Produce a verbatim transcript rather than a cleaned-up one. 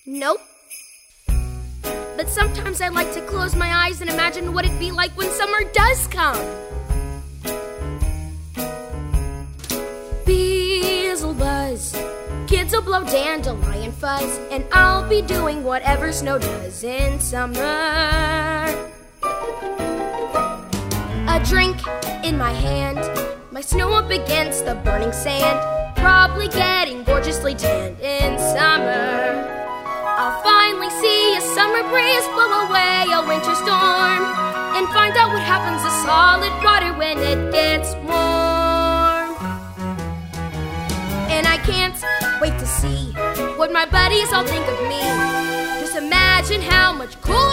Nope. But sometimes I like to close my eyes and imagine what it'd be like when summer does come. Bees will buzz, kids will blow dandelion fuzz, and I'll be doing whatever snow does in summer. A drink in my hand, my snow up against the burning sand, probably getting gorgeously tanned in summer. I'll finally see a summer breeze blow away a winter storm, and find out what happens to solid water when it gets warm. And I can't wait to see what my buddies all think of me. Just imagine how much cooler